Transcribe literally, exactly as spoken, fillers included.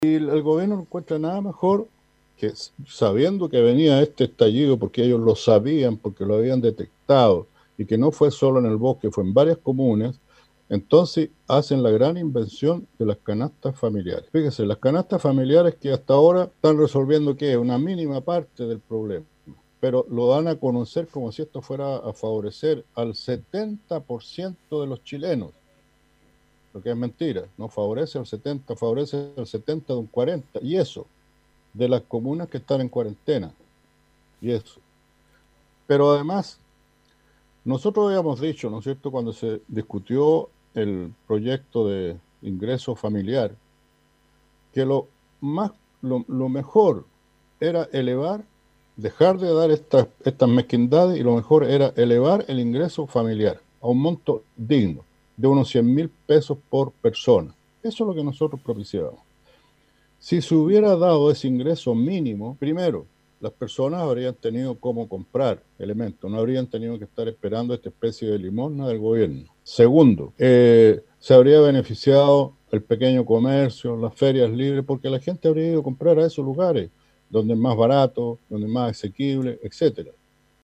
Y el, el gobierno no encuentra nada mejor que, sabiendo que venía este estallido, porque ellos lo sabían, porque lo habían detectado, y que no fue solo en el bosque, fue en varias comunas, entonces hacen la gran invención de las canastas familiares. Fíjese, las canastas familiares que hasta ahora están resolviendo ¿qué? Una mínima parte del problema, pero lo dan a conocer como si esto fuera a favorecer al setenta por ciento de los chilenos, lo que es mentira, no favorece al setenta, favorece al setenta de un cuarenta, y eso, de las comunas que están en cuarentena, y eso. Pero además, nosotros habíamos dicho, ¿no es cierto?, cuando se discutió el proyecto de ingreso familiar, que lo más, lo, lo mejor era elevar, dejar de dar estas, estas mezquindades, y lo mejor era elevar el ingreso familiar a un monto digno, de unos cien mil pesos por persona. Eso es lo que nosotros propiciábamos. Si se hubiera dado ese ingreso mínimo, primero, las personas habrían tenido cómo comprar elementos, no habrían tenido que estar esperando esta especie de limosna del gobierno. Segundo, eh, se habría beneficiado el pequeño comercio, las ferias libres, porque la gente habría ido a comprar a esos lugares, donde es más barato, donde es más asequible, etcétera.